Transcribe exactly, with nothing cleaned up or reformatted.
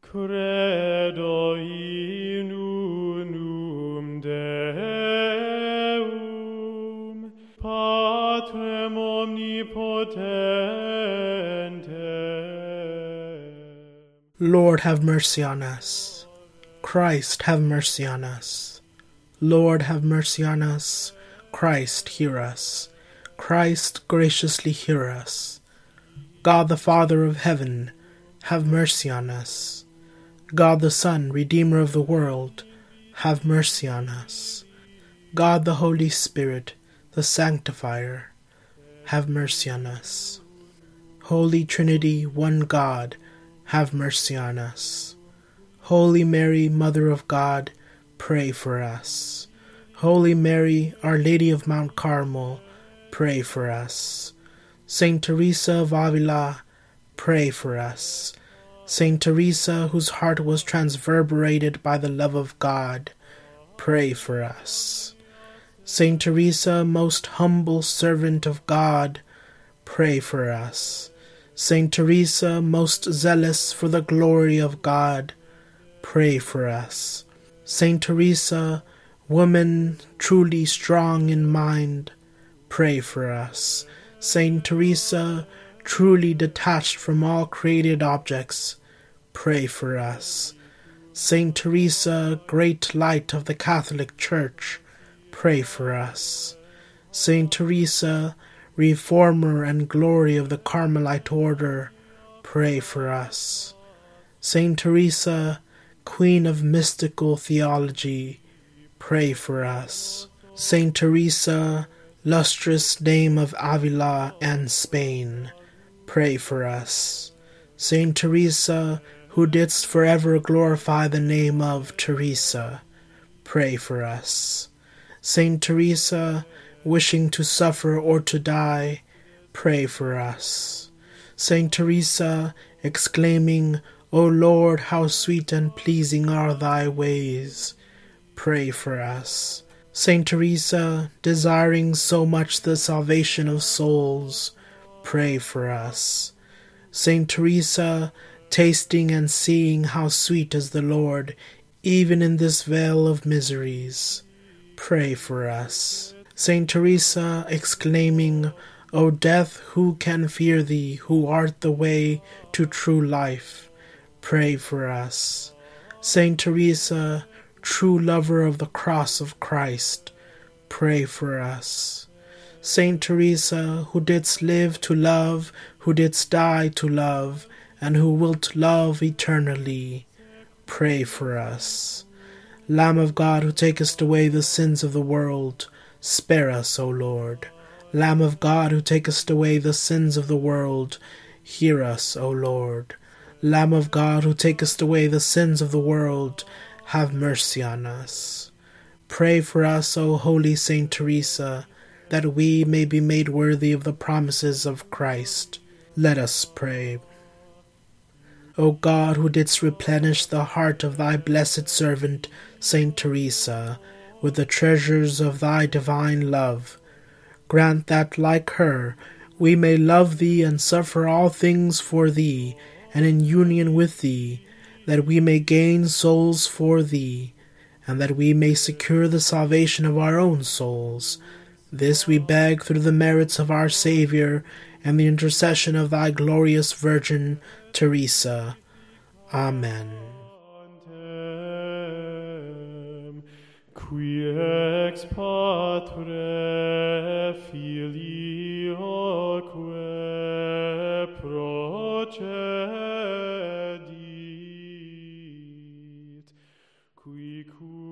Credo in unum Deum, Patrem omnipotentem. Lord, have mercy on us. Christ, have mercy on us. Lord, have mercy on us. Christ, hear us. Christ, graciously hear us. God the Father of heaven, have mercy on us. God the Son, Redeemer of the world, have mercy on us. God the Holy Spirit, the Sanctifier, have mercy on us. Holy Trinity, one God, have mercy on us. Holy Mary, Mother of God, pray for us. Holy Mary, Our Lady of Mount Carmel, pray for us. Saint Teresa of Avila, pray for us. Saint Teresa, whose heart was transverberated by the love of God, pray for us. Saint Teresa, most humble servant of God, pray for us. Saint Teresa, most zealous for the glory of God, pray for us. Saint Teresa, woman truly strong in mind, pray for us. Saint Teresa, truly detached from all created objects, pray for us. Saint Teresa, great light of the Catholic Church, pray for us. Saint Teresa, reformer and glory of the Carmelite order, pray for us. Saint Teresa, Queen of mystical theology, pray for us. Saint Teresa, lustrous Dame of Avila and Spain, pray for us. Saint Teresa, who didst forever glorify the name of Teresa, pray for us. Saint Teresa, wishing to suffer or to die, pray for us. Saint Teresa, exclaiming, O Lord, how sweet and pleasing are thy ways, pray for us. Saint Teresa, desiring so much the salvation of souls, pray for us. Saint Teresa, tasting and seeing how sweet is the Lord, even in this vale of miseries, pray for us. Saint Teresa, exclaiming, O death, who can fear thee, who art the way to true life, pray for us. Saint Teresa, true lover of the cross of Christ, pray for us. Saint Teresa, who didst live to love, who didst die to love, and who wilt love eternally, pray for us. Lamb of God, who takest away the sins of the world, spare us, O Lord. Lamb of God, who takest away the sins of the world, hear us, O Lord. Lamb of God, who takest away the sins of the world, have mercy on us. Pray for us, O holy Saint Teresa, that we may be made worthy of the promises of Christ. Let us pray. O God, who didst replenish the heart of thy blessed servant, Saint Teresa, with the treasures of thy divine love, grant that, like her, we may love thee and suffer all things for thee, and in union with thee, that we may gain souls for thee, and that we may secure the salvation of our own souls. This we beg through the merits of our Saviour and the intercession of thy glorious Virgin, Teresa. Amen. Qui ex Patre Filioque procedit, qui